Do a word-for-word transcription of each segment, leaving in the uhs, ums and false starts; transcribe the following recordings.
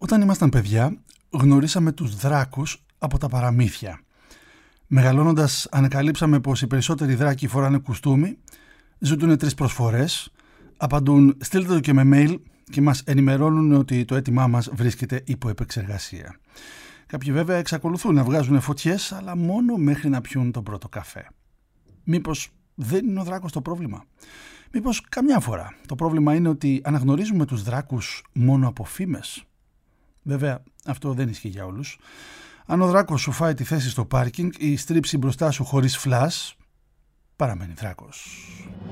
Όταν ήμασταν παιδιά, γνωρίσαμε τους δράκους από τα παραμύθια. Μεγαλώνοντας, ανακαλύψαμε πως οι περισσότεροι δράκοι φοράνε κουστούμι, ζητούν τρεις προσφορές, απαντούν στείλτε το και με mail και μας ενημερώνουν ότι το αίτημά μας βρίσκεται υπό επεξεργασία. Κάποιοι βέβαια εξακολουθούν να βγάζουν φωτιές, αλλά μόνο μέχρι να πιούν τον πρώτο καφέ. Μήπως δεν είναι ο δράκος το πρόβλημα? Μήπως καμιά φορά το πρόβλημα είναι ότι αναγνωρίζουμε τους δράκους μόνο από φήμες? Βέβαια, αυτό δεν ισχύει για όλους. Αν ο δράκος σου φάει τη θέση στο πάρκινγκ ή στρίψει μπροστά σου χωρίς φλας, παραμένει δράκος.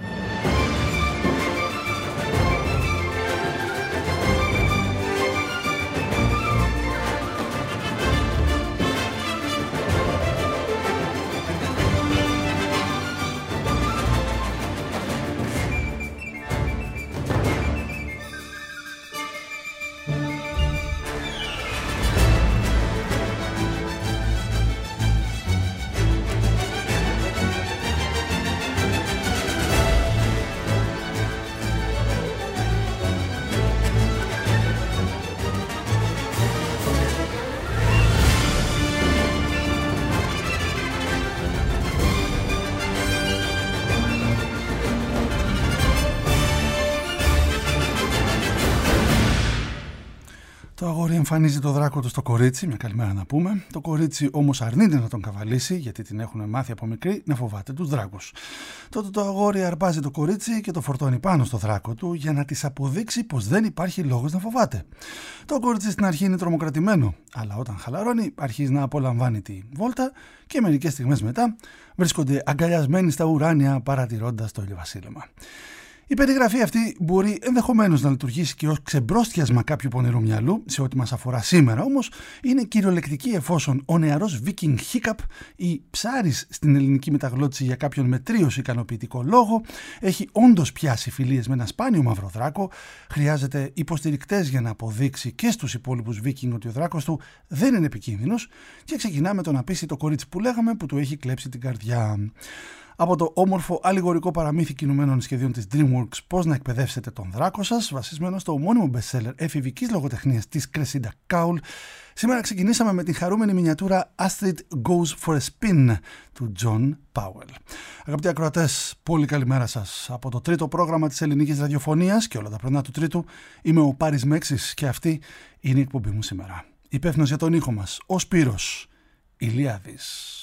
Το αγόρι εμφανίζει το δράκο του στο κορίτσι, μια καλημέρα να πούμε. Το κορίτσι όμως αρνείται να τον καβαλήσει, γιατί την έχουν μάθει από μικρή να φοβάται τους δράκους. Τότε το αγόρι αρπάζει το κορίτσι και το φορτώνει πάνω στο δράκο του για να της αποδείξει πως δεν υπάρχει λόγος να φοβάται. Το κορίτσι στην αρχή είναι τρομοκρατημένο, αλλά όταν χαλαρώνει αρχίζει να απολαμβάνει τη βόλτα και μερικές στιγμές μετά βρίσκονται αγκαλιασμένοι στα ουράνια παρατηρώντας το ηλιοβασίλεμα. Η περιγραφή αυτή μπορεί ενδεχομένως να λειτουργήσει και ως ξεμπρόστιασμα κάποιου πονηρού μυαλού σε ό,τι μας αφορά σήμερα, όμως είναι κυριολεκτική εφόσον ο νεαρός Βίκινγκ Χίκαπ ή ψάρης στην ελληνική μεταγλώτηση για κάποιον με τρίος ικανοποιητικό λόγο έχει όντως πιάσει φιλίες με ένα σπάνιο μαύρο δράκο, χρειάζεται υποστηρικτές για να αποδείξει και στους υπόλοιπους Βίκινγκ ότι ο δράκος του δεν είναι επικίνδυνος και ξεκινά με το να πείσει το κορίτσι που λέγαμε που του έχει κλέψει την καρδιά. Από το όμορφο αλληγορικό παραμύθι κινουμένων σχεδίων της DreamWorks «Πώς να εκπαιδεύσετε τον δράκο σας», βασισμένο στο ομώνυμο bestseller εφηβικής λογοτεχνίας της Cressida Cowell, σήμερα ξεκινήσαμε με την χαρούμενη μινιατούρα Astrid Goes for a Spin του John Powell. Αγαπητοί ακροατές, πολύ καλημέρα σας. Από το τρίτο πρόγραμμα της ελληνικής ραδιοφωνίας και όλα τα πρωινά του τρίτου, είμαι ο Πάρης Μέξης και αυτή είναι η εκπομπή μου σήμερα. Υπεύθυνος για τον ήχο μας, ο Σπύρος Ηλιάδης.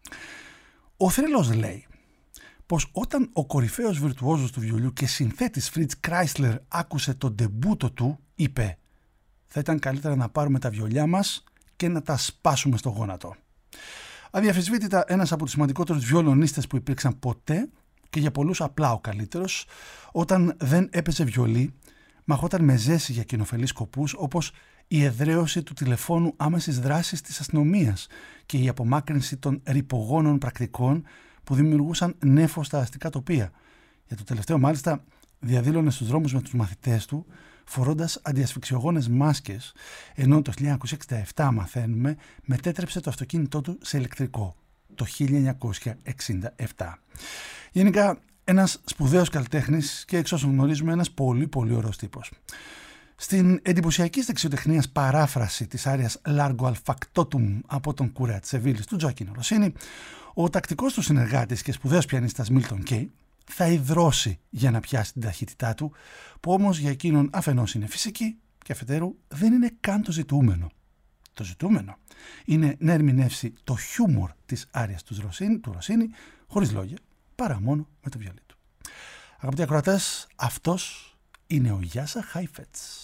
Ο θρύλος λέει πως όταν ο κορυφαίος βιρτουόζος του βιολιού και συνθέτης Φριτς Κράισλερ άκουσε το ντεμπούτο του, είπε «Θα ήταν καλύτερα να πάρουμε τα βιολιά μας και να τα σπάσουμε στο γόνατο». Αδιαφυσβήτητα ένας από τους σημαντικότερους βιολονίστες που υπήρξαν ποτέ και για πολλούς απλά ο καλύτερος, όταν δεν έπαιζε βιολί, μαχόταν με ζέση για κοινοφελείς σκοπούς όπως η εδραίωση του τηλεφώνου άμεσης δράσης της αστυνομίας και η απομάκρυνση των ρυπογόνων πρακτικών που δημιουργούσαν νέφος στα αστικά τοπία. Για το τελευταίο μάλιστα διαδήλωνε στους δρόμους με τους μαθητές του φορώντας αντιασφυξιογόνες μάσκες, ενώ το χίλια εννιακόσια εξήντα επτά μαθαίνουμε μετέτρεψε το αυτοκίνητό του σε ηλεκτρικό το χίλια εννιακόσια εξήντα επτά. Γενικά ένας σπουδαίος καλλιτέχνης και εξ όσων γνωρίζουμε ένας πολύ πολύ ωραίος τύπος. Στην εντυπωσιακή δεξιοτεχνίας παράφραση της άριας Largo al Factotum από τον Κουρέα της Σεβίλης του Τζοακίνο Ροσίνι, ο τακτικός του συνεργάτης και σπουδαίος πιανίστας Μίλτον Κέι θα υδρώσει για να πιάσει την ταχύτητά του, που όμως για εκείνον αφενός είναι φυσική και αφετέρου δεν είναι καν το ζητούμενο. Το ζητούμενο είναι να ερμηνεύσει το χιούμορ της άριας του Ροσίνι, του Ροσίνι χωρίς λόγια, παρά μόνο με το βιολί του. Αγαπητοί ακροατές, αυτός είναι ο Γιάσα Χάιφετς.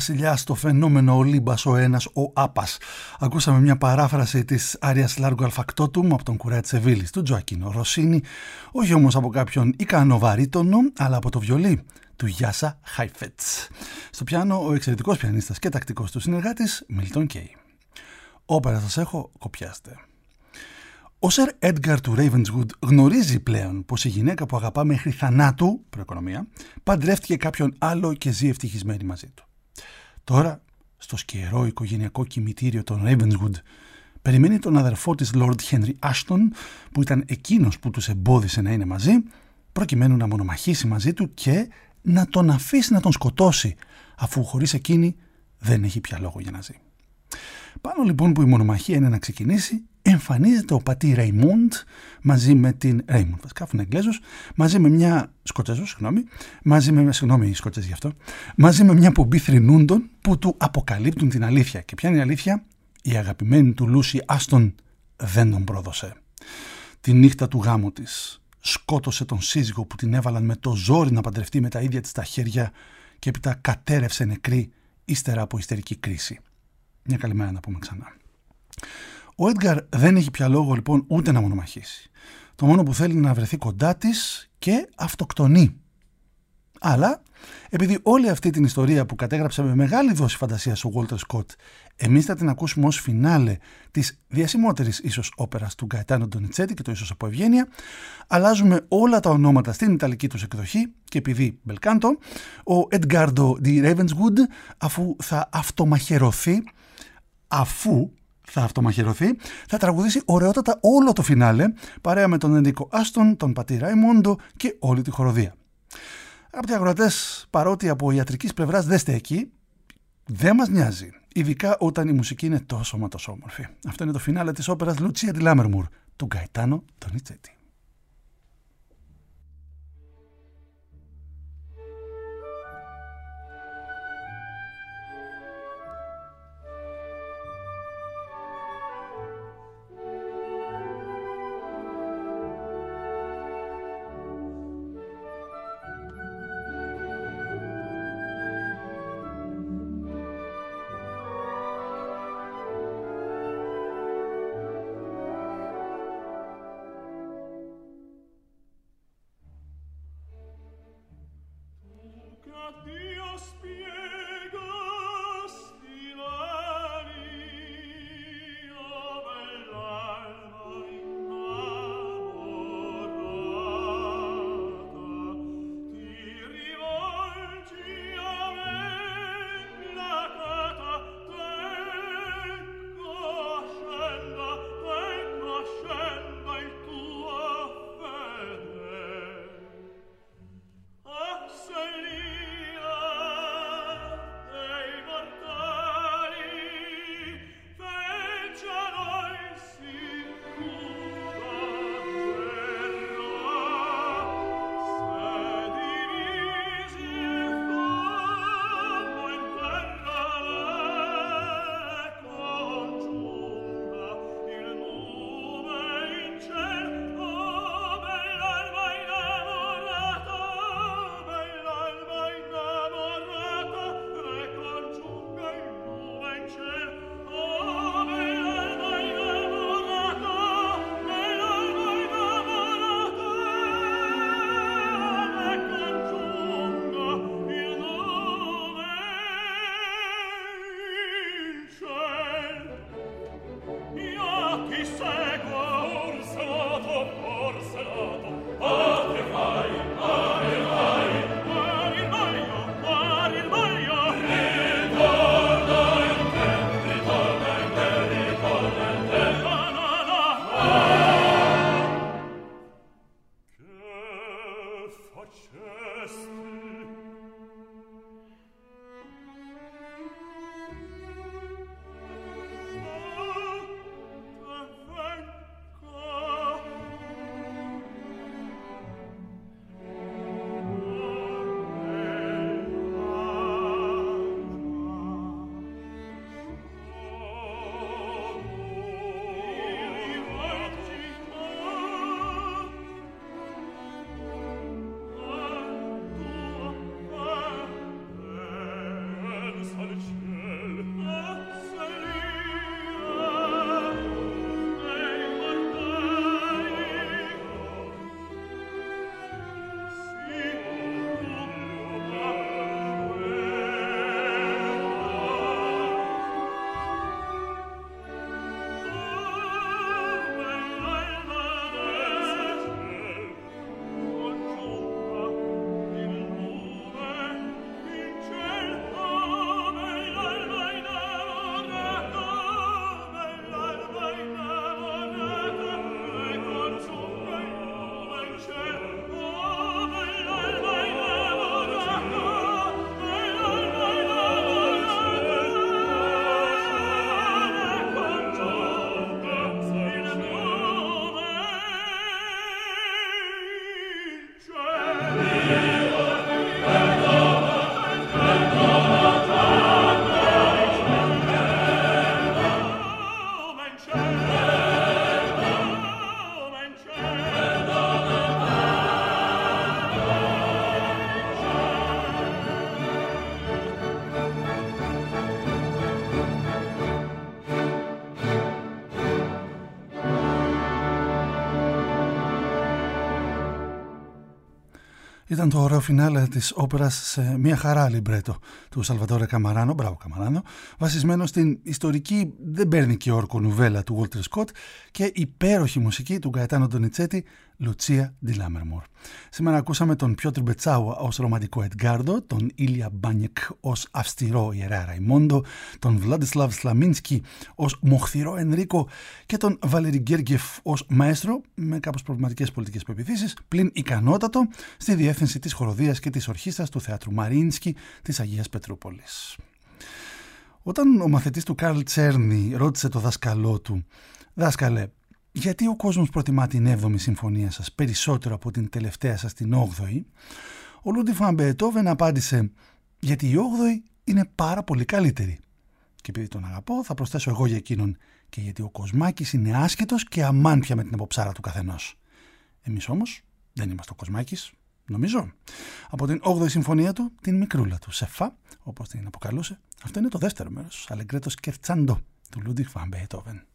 βασιλιάς στο φαινόμενο Ολύμπας ο ένας ο Άπας. Ακούσαμε μια παράφραση της Άριας Λάργο Αλφακτότουμ από τον Κουρέα Τσεβίλης του Τζοακίνο Ροσίνη, όχι όμως από κάποιον ικανό βαρύτονο, αλλά από το βιολί του Γιάσα Χάιφετς. Στο πιάνο ο εξαιρετικός πιανίστας και τακτικός του συνεργάτης Μίλτον Κέι. Όπερα σας έχω, κοπιάστε. Ο Σερ Έντγκαρ του Ravenswood γνωρίζει πλέον πως η γυναίκα που αγαπά μέχρι θανάτου, προοικονομία, παντρεύτηκε κάποιον άλλο και ζει ευτυχισμένη μαζί του. Τώρα, στο σκιερό οικογενειακό κημητήριο των Ravenswood, περιμένει τον αδερφό της Lord Henry Ashton, που ήταν εκείνος που τους εμπόδισε να είναι μαζί, προκειμένου να μονομαχήσει μαζί του και να τον αφήσει να τον σκοτώσει, αφού χωρίς εκείνη δεν έχει πια λόγο για να ζει. Πάνω λοιπόν που η μονομαχία είναι να ξεκινήσει, εμφανίζεται ο πατή Ρέιμοντ μαζί με την Ρέιμοντ, βασικά αφού είναι Εγγλέζος, μαζί με μια Σκοτσέζος, συγγνώμη, μαζί με, συγγνώμη Σκοτσέζοι γι' αυτό, μαζί με μια πομπή θρηνούντων που του αποκαλύπτουν την αλήθεια. Και ποια είναι η αλήθεια? Η αγαπημένη του Λούσι Άστον δεν τον πρόδωσε. Τη νύχτα του γάμου της σκότωσε τον σύζυγο που την έβαλαν με το ζόρι να παντρευτεί με τα ίδια της τα χέρια και έπειτα κατέρευσε νεκρή ύστερα από ιστερική κρίση. Μια καλημέρα να πούμε ξανά. Ο Έντγκαρ δεν έχει πια λόγο λοιπόν ούτε να μονομαχήσει. Το μόνο που θέλει είναι να βρεθεί κοντά της και αυτοκτονεί. Αλλά επειδή όλη αυτή την ιστορία που κατέγραψε με μεγάλη δόση φαντασίας ο Walter Scott, εμείς θα την ακούσουμε ως φινάλε της διασημότερης ίσως όπερας του Γκαετάνο Ντονιτσέτη και το ίσως από ευγένεια, αλλάζουμε όλα τα ονόματα στην ιταλική τους εκδοχή και επειδή μπελκάντο, ο Edgardo di Ravenswood αφού θα αυτομαχαιρωθεί, αφού θα αυτομαχαιρωθεί, θα τραγουδήσει ωραιότατα όλο το φινάλε παρέα με τον Ενρίκο Άστον, τον πατή Ραϊμόντο και όλη τη χοροδία. Αγαπητοί ακροατές, παρότι από ιατρικής πλευράς δεν είστε εκεί, δεν μας νοιάζει. Ειδικά όταν η μουσική είναι τόσο μα τόσο όμορφη. Αυτό είναι το φινάλε της όπερας Λουτσία ντι Λάμερμουρ του Γκαετάνο Ντονιτσέτη. Ήταν το ωραίο φινάλε της όπερας σε μια χαρά λιμπρέτο του Σαλβατόρε Καμαράνο, μπράβο Καμαράνο, βασισμένο στην ιστορική δεν παίρνει και όρκο νουβέλα του Walter Scott και υπέροχη μουσική του Γκαετάνο Ντονιτσέτη, Λουτσία Ντι Λάμερμορ. Σήμερα ακούσαμε τον Πιότρ Μπετσάουα ως ρομαντικό Εντγκάρντο, τον Ήλια Μπάνιεκ ως αυστηρό ιερέα Ραϊμόντο, τον Βλάντισλαβ Σλαμίνσκι ως μοχθηρό Ενρίκο και τον Βαλερι Γκέργεφ ως μαέστρο με κάπως προβληματικές πολιτικές πεποιθήσεις, πλην ικανότατο στη διεύθυνση της χοροδίας και της ορχήστρας του Θεάτρου Μαρίνσκι της Αγίας Πετρούπολης. Όταν ο μαθητής του Καρλ Τσέρνι ρώτησε το δάσκαλό του «Δάσκαλε, γιατί ο κόσμος προτιμά την έβδομη συμφωνία σας περισσότερο από την τελευταία σας την όγδοη», ο Λούντβιγκ βαν Μπεετόβεν απάντησε «Γιατί η όγδοη είναι πάρα πολύ καλύτερη. Και επειδή τον αγαπώ θα προσθέσω εγώ για εκείνον και γιατί ο Κοσμάκης είναι άσχετος και αμάνπια με την αποψάρα του καθενός. Εμείς όμως δεν είμαστε ο Κοσμάκης, νομίζω». Από την όγδοη συμφωνία του, την μικρούλα του Σεφά, όπως την αποκαλούσε, αυτό είναι το δεύτερο μέρος, Αλεγκρέτο Σκερτσάντο του Λούντβιγκ βαν Μπεετόβεν.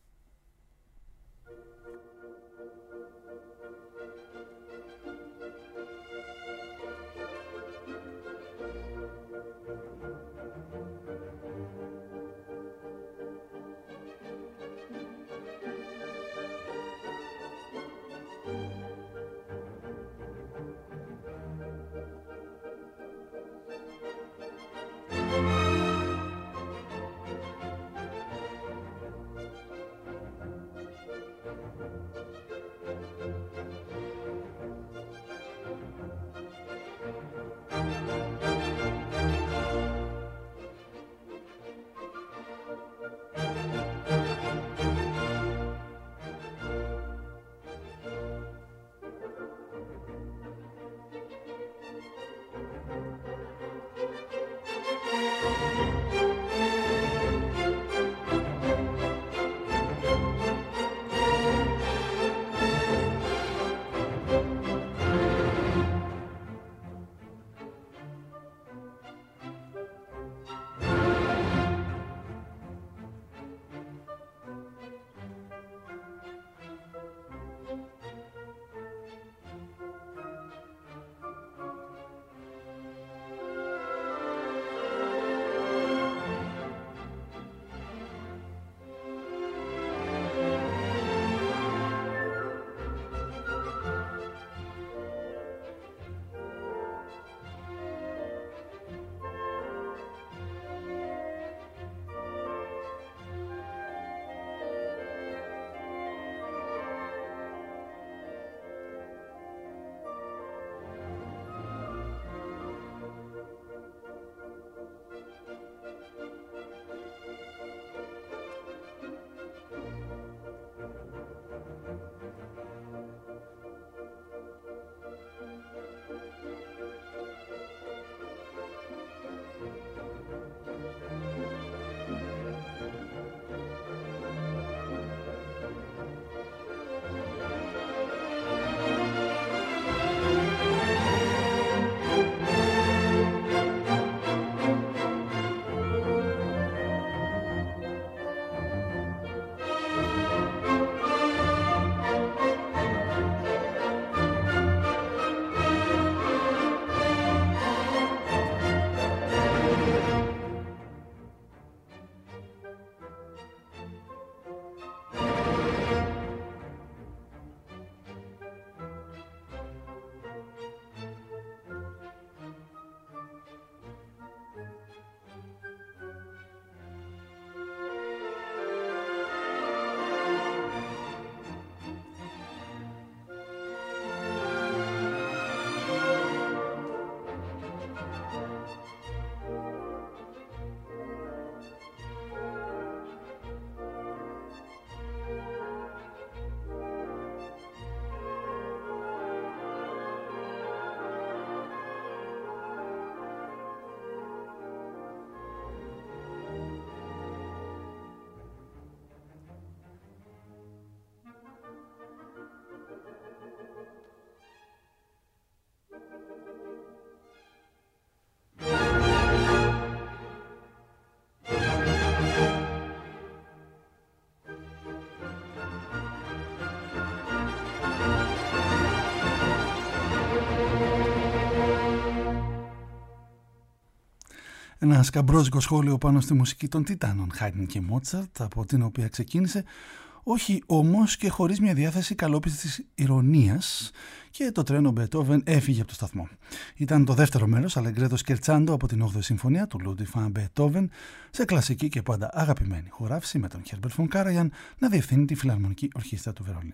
Ένα σκαμπρόζικο σχόλιο πάνω στη μουσική των Τιτάνων Χάιντεν και Μότσαρτ, από την οποία ξεκίνησε, όχι όμως και χωρίς μια διάθεση καλόπιστης ηρωνίας, και το τρένο Μπετόβεν έφυγε από το σταθμό. Ήταν το δεύτερο μέρος, Αλεγκρέτο Σκερτσάντο, από την όγδοη Συμφωνία του Λούντβιγκ van Μπετόβεν, σε κλασική και πάντα αγαπημένη χωράφηση με τον Χέρμπερτ φον Κάραιαν να διευθύνει τη Φιλαρμονική Ορχήστρα του Βερολίνου.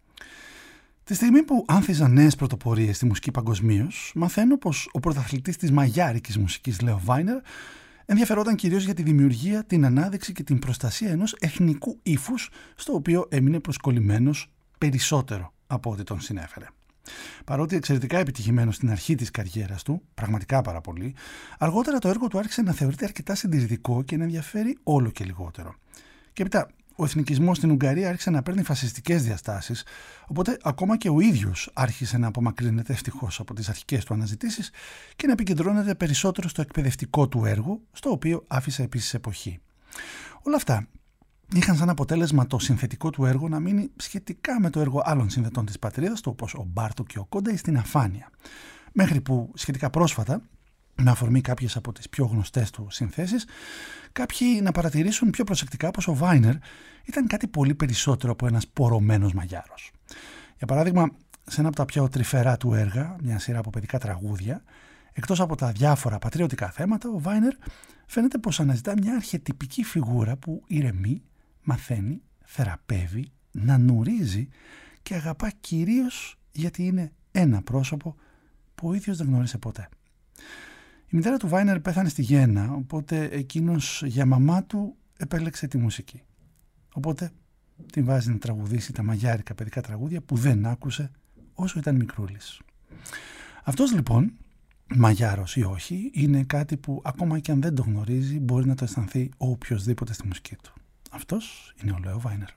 Τη στιγμή που άνθιζαν νέες πρωτοπορίες στη μουσική παγκοσμίως, μαθαίνω πως ο πρωταθλητής της μαγιάρικης μουσικής, Λέο Βάινερ, ενδιαφερόταν κυρίως για τη δημιουργία, την ανάδειξη και την προστασία ενός εθνικού ύφους, στο οποίο έμεινε προσκολλημένος περισσότερο από ό,τι τον συνέφερε. Παρότι εξαιρετικά επιτυχημένος στην αρχή της καριέρας του, πραγματικά πάρα πολύ, αργότερα το έργο του άρχισε να θεωρείται αρκετά συντηρητικό και να ενδιαφέρει όλο και λιγότερο. Και έπειτα, ο εθνικισμός στην Ουγγαρία άρχισε να παίρνει φασιστικές διαστάσεις, οπότε ακόμα και ο ίδιος άρχισε να απομακρύνεται ευτυχώς από τις αρχικές του αναζητήσεις και να επικεντρώνεται περισσότερο στο εκπαιδευτικό του έργο, στο οποίο άφησε επίσης εποχή. Όλα αυτά είχαν σαν αποτέλεσμα το συνθετικό του έργο να μείνει σχετικά με το έργο άλλων συνθετών της πατρίδας του, όπως ο Μπάρτοκ και ο Κόνταϊ, στην αφάνεια. Μέχρι που σχετικά πρόσφατα, με αφορμή κάποιες από τις πιο γνωστές του συνθέσεις, κάποιοι να παρατηρήσουν πιο προσεκτικά πως ο Βάινερ ήταν κάτι πολύ περισσότερο από ένας πορωμένος μαγιάρος. Για παράδειγμα, σε ένα από τα πιο τρυφερά του έργα, μια σειρά από παιδικά τραγούδια, εκτός από τα διάφορα πατριωτικά θέματα, ο Βάινερ φαίνεται πως αναζητά μια αρχετυπική φιγούρα που ηρεμεί, μαθαίνει, θεραπεύει, να νουρίζει και αγαπά κυρίως γιατί είναι ένα πρόσωπο που ο ίδιος δεν γνώρισε ποτέ. Η μητέρα του Βάινερ πέθανε στη γέννα, οπότε εκείνος για μαμά του επέλεξε τη μουσική. Οπότε την βάζει να τραγουδήσει τα μαγιάρικα παιδικά τραγούδια που δεν άκουσε όσο ήταν μικρούλης. Αυτός λοιπόν, μαγιάρος ή όχι, είναι κάτι που ακόμα και αν δεν το γνωρίζει μπορεί να το αισθανθεί ο οποιοσδήποτε στη μουσική του. Αυτός είναι ο Λέο Βάινερ.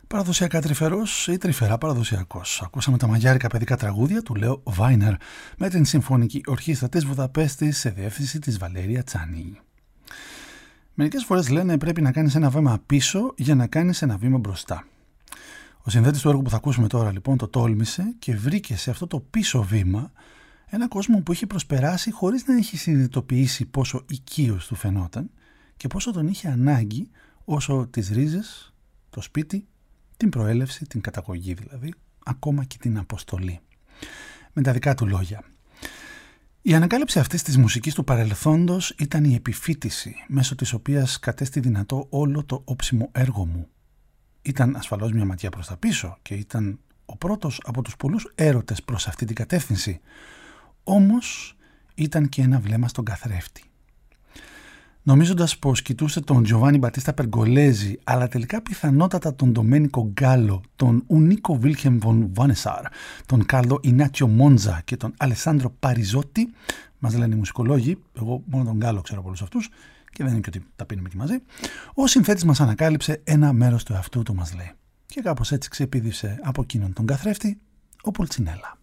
Παραδοσιακά τρυφερός ή τρυφερά παραδοσιακός. Ακούσαμε τα μαγιάρικα παιδικά τραγούδια του Λέο Βάινερ με την Συμφωνική Ορχήστρα της Βουδαπέστης σε διεύθυνση της Βαλέρια Τσάνι. Μερικές φορές λένε πρέπει να κάνεις ένα βήμα πίσω για να κάνεις ένα βήμα μπροστά. Ο συνθέτης του έργου που θα ακούσουμε τώρα λοιπόν το τόλμησε και βρήκε σε αυτό το πίσω βήμα ένα κόσμο που είχε προσπεράσει χωρίς να έχει συνειδητοποιήσει πόσο οικείος του φαινόταν και πόσο τον είχε ανάγκη όσο τις ρίζες, το σπίτι, την προέλευση, την καταγωγή δηλαδή, ακόμα και την αποστολή. Με τα δικά του λόγια. Η ανακάλυψη αυτής της μουσικής του παρελθόντος ήταν η επιφύτηση, μέσω της οποίας κατέστη δυνατό όλο το όψιμο έργο μου. Ήταν ασφαλώς μια ματιά προς τα πίσω και ήταν ο πρώτος από τους πολλούς έρωτες προς αυτή την κατεύθυνση. Όμως ήταν και ένα βλέμμα στον καθρέφτη. Νομίζοντας πως κοιτούσε τον Τζοβάνι Μπατίστα Περγκολέζη, αλλά τελικά πιθανότατα τον Ντομένικο Γκάλο, τον Ουνίκο Βίλχεμ Βον Βάνεσαρ, τον Κάρλο Ινάτσιο Μόντζα και τον Αλεσάνδρο Παριζότη, μας λένε οι μουσικολόγοι, εγώ μόνο τον Γκάλο ξέρω από όλους αυτούς και δεν είναι και ότι τα πίνουμε και μαζί, ο συνθέτης μας ανακάλυψε ένα μέρος του εαυτού του, μας λέει. Και κάπως έτσι ξεπήδησε από εκείνον τον καθρέφτη ο Πουλτσινέλα.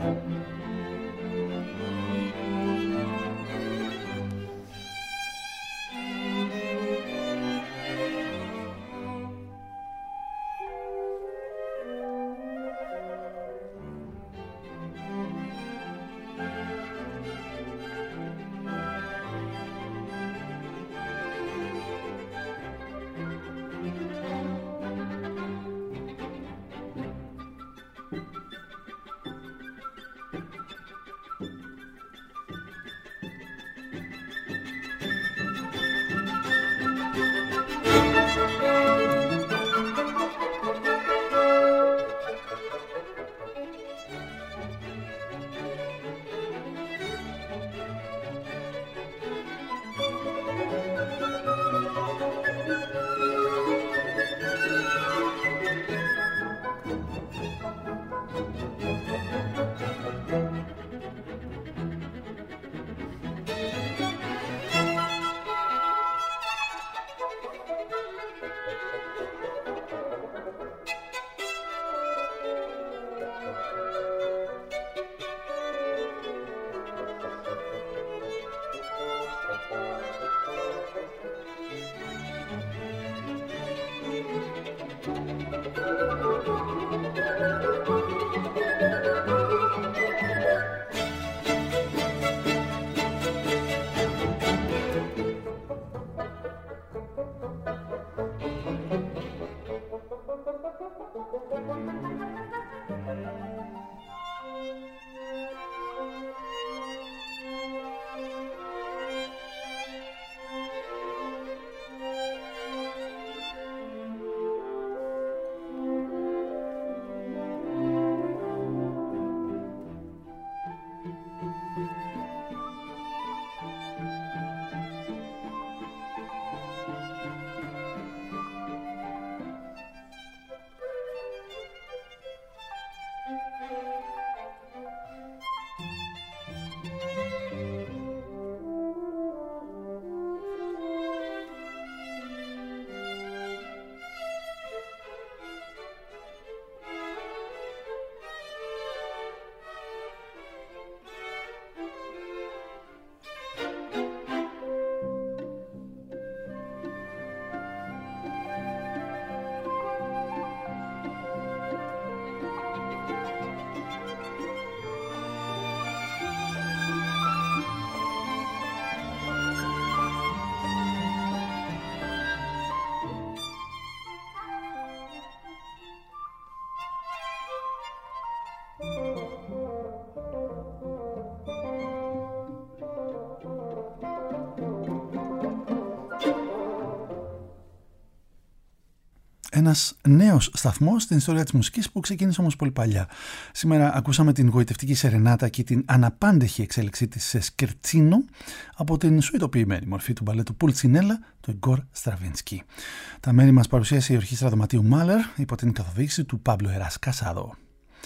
Ένας νέος σταθμός στην ιστορία της μουσικής που ξεκίνησε όμως πολύ παλιά. Σήμερα ακούσαμε την γοητευτική σερενάτα και την αναπάντεχη εξέλιξή της σε σκερτσίνο από την σουητοποιημένη μορφή του μπαλέτου Πουλτσινέλα του Ιγκόρ Στραβίνσκι. Τα μέρη μας παρουσίασε η ορχήστρα δωματίου Μάλερ υπό την καθοδήγηση του Πάμπλο Εράς Κασάδο.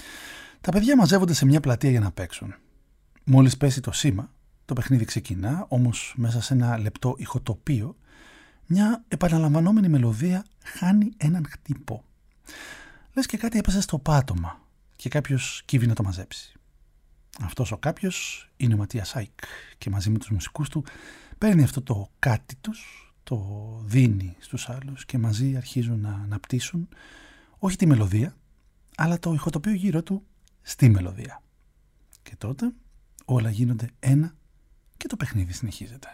Τα παιδιά μαζεύονται σε μια πλατεία για να παίξουν. Μόλις πέσει το σήμα, το παιχνίδι ξεκινά, όμως μέσα σε ένα λεπτό ηχοτοπίο μια επαναλαμβανόμενη μελωδία χάνει έναν χτύπο. Λες και κάτι έπεσε στο πάτωμα και κάποιος κύβει να το μαζέψει. Αυτός ο κάποιος είναι ο Ματίας Άικ και μαζί με τους μουσικούς του παίρνει αυτό το κάτι τους, το δίνει στους άλλους και μαζί αρχίζουν να αναπτύσσουν όχι τη μελωδία, αλλά το ηχοτοπίο γύρω του στη μελωδία. Και τότε όλα γίνονται ένα και το παιχνίδι συνεχίζεται.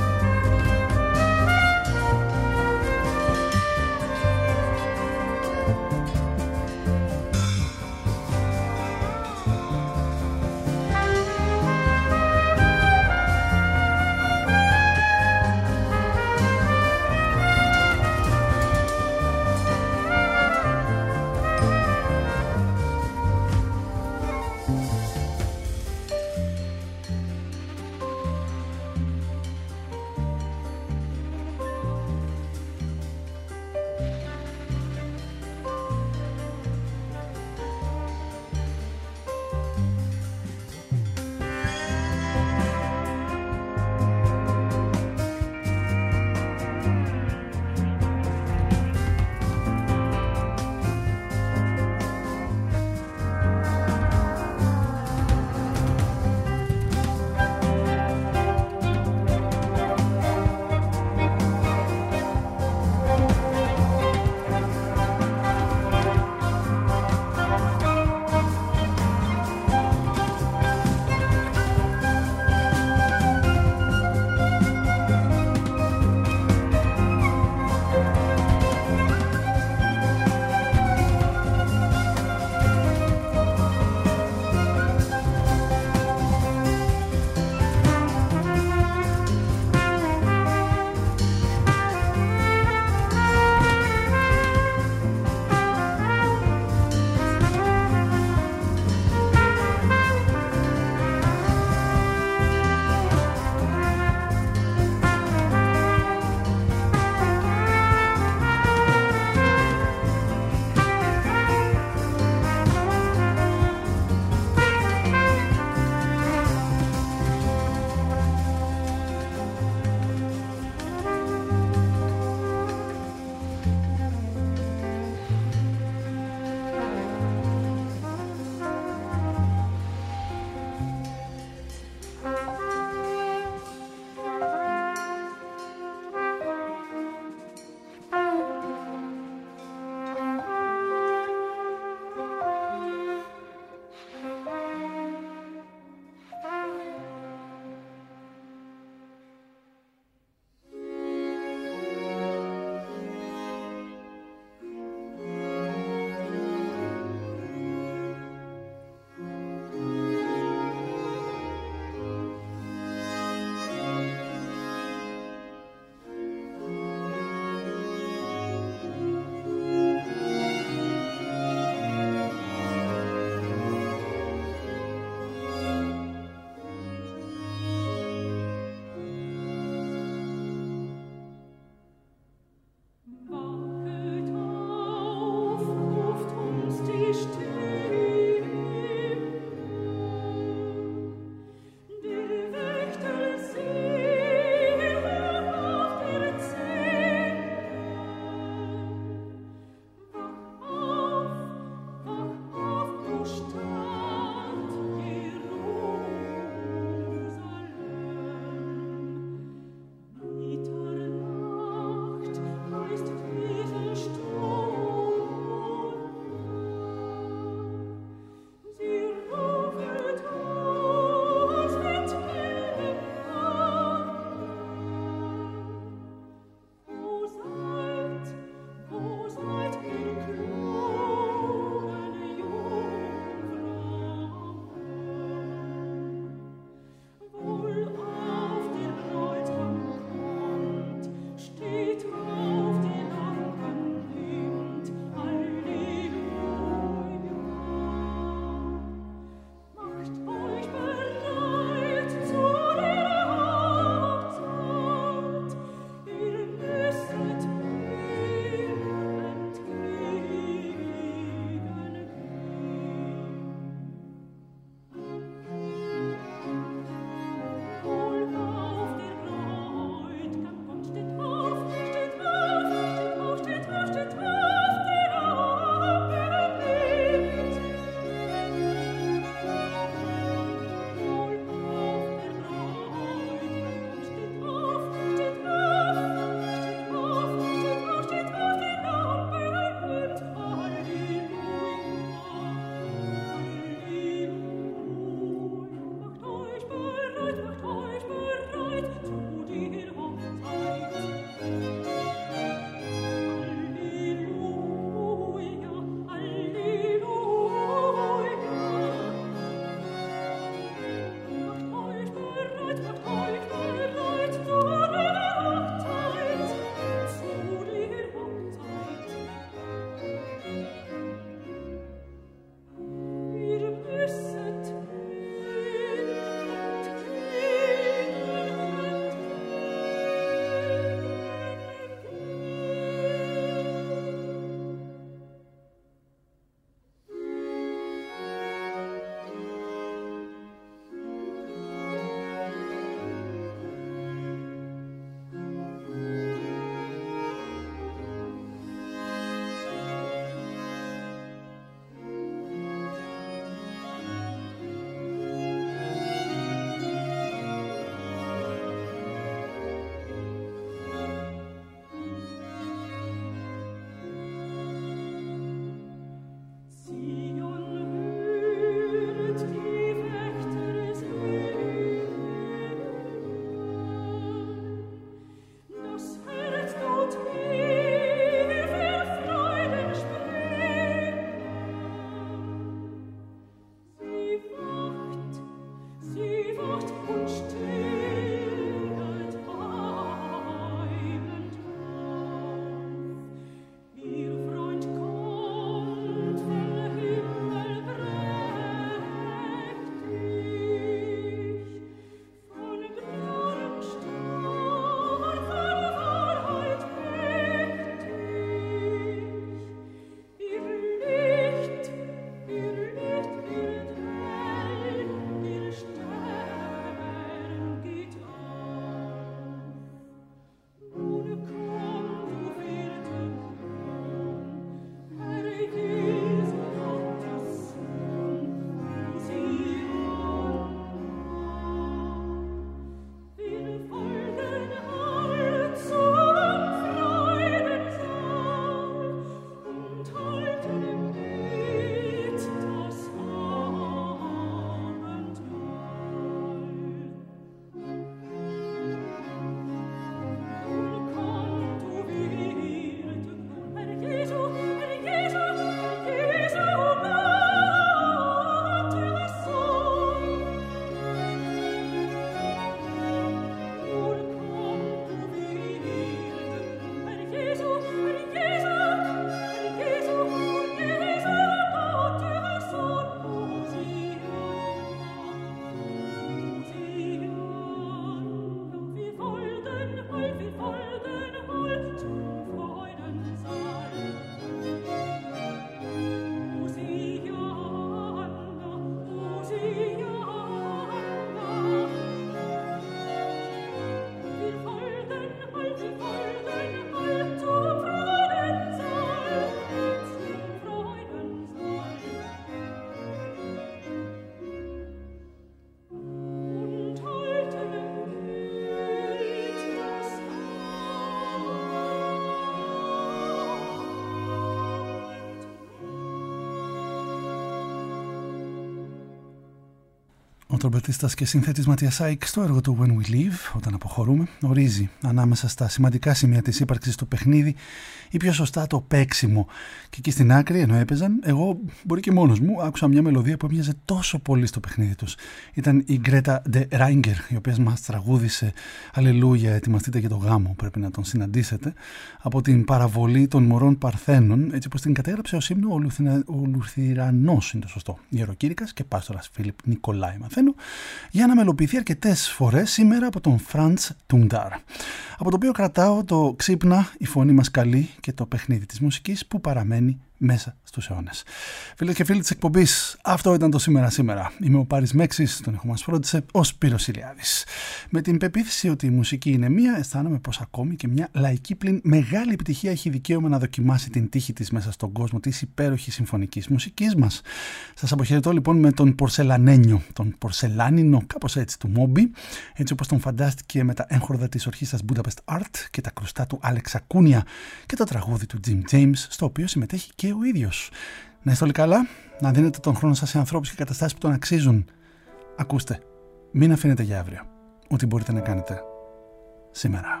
Ο τρομπετίστας και συνθέτης Ματίας Σάικ στο έργο του When We Leave, όταν αποχωρούμε, ορίζει ανάμεσα στα σημαντικά σημεία της ύπαρξης του παιχνίδι ή πιο σωστά το παίξιμο. Και εκεί στην άκρη, ενώ έπαιζαν, εγώ μπορεί και μόνος μου άκουσα μια μελωδία που έμοιαζε τόσο πολύ στο παιχνίδι τους. Ήταν η Γκρέτα Ντε Ράιγκερ, η οποία μας τραγούδισε «Αλληλούια, ετοιμαστείτε για το γάμο», πρέπει να τον συναντήσετε, από την παραβολή των Μωρών Παρθένων, έτσι όπως την κατέγραψε ως ύμνο ο, Λουθυνα... ο Λουθυρανός, είναι το σωστό, ιεροκήρυκας και πάστορας Φίλιπ Νικολάη, μαθαίνω, για να μελοποιηθεί αρκετές φορές σήμερα από τον Φραντς Τούνταρ. Από το οποίο κρατάω το «Ξύπνα, η φωνή μας καλή» και το παιχνίδι της μουσικής που παραμένει μέσα στους αιώνες. Φίλες και φίλοι της εκπομπής, αυτό ήταν το Σήμερα Σήμερα. Είμαι ο Πάρης Μέξης, τον έχω μας φρόντισε ο Σπύρος Ηλιάδης. Με την πεποίθηση ότι η μουσική είναι μία, αισθάνομαι πως ακόμη και μια λαϊκή πλην μεγάλη επιτυχία έχει δικαίωμα να δοκιμάσει την τύχη της μέσα στον κόσμο της υπέροχης συμφωνικής μουσικής μας. Σας αποχαιρετώ λοιπόν με τον Πορσελανένιο, τον Πορσελάνινο, κάπως έτσι, του Μόμπι, έτσι όπως τον φαντάστηκε με τα έγχορδα της ορχήστας Budapest Art και τα κρουστά του Άλεξ Ακούνια και το τραγούδι του Jim James, στο οποίο συμμετέχει και ο ίδιος. Να είστε όλοι καλά, να δίνετε τον χρόνο σας σε ανθρώπους και καταστάσεις που τον αξίζουν. Ακούστε, μην αφήνετε για αύριο ό,τι μπορείτε να κάνετε σήμερα.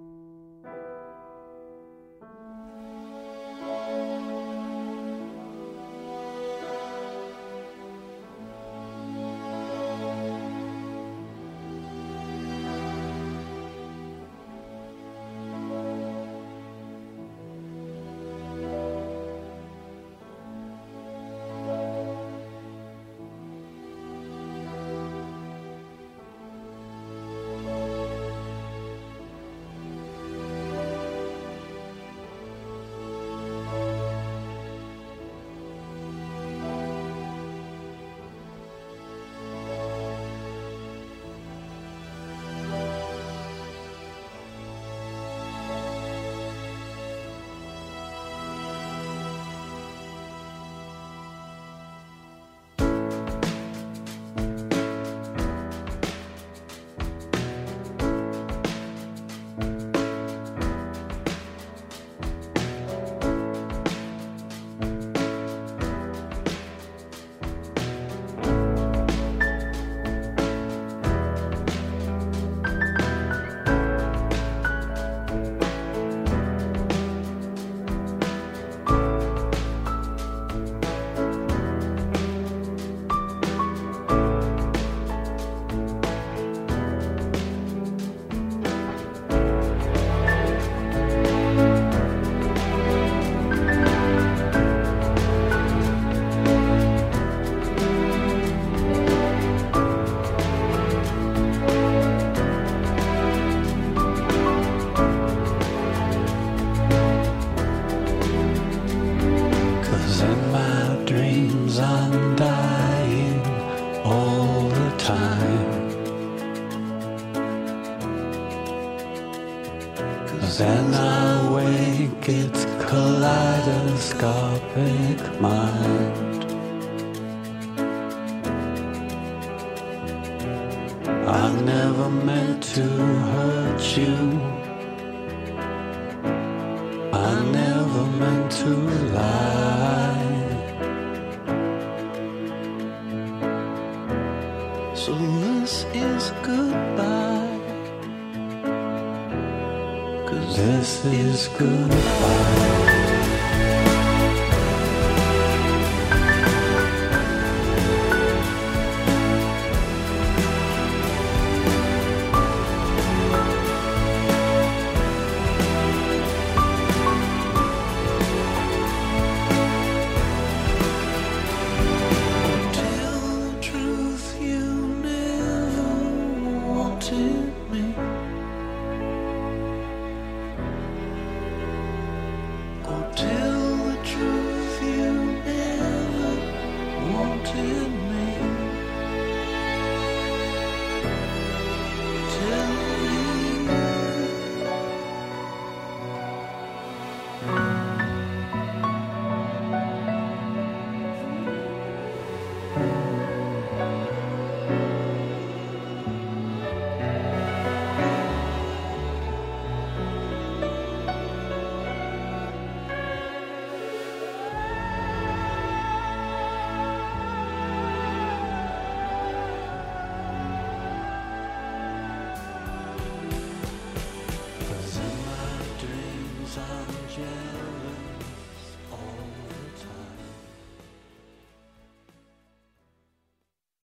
Then I wake, it's kaleidoscopic mind. I never meant to hurt you. I never meant to lie. So this is goodbye. This is goodbye. Tell the truth, you never wanted me.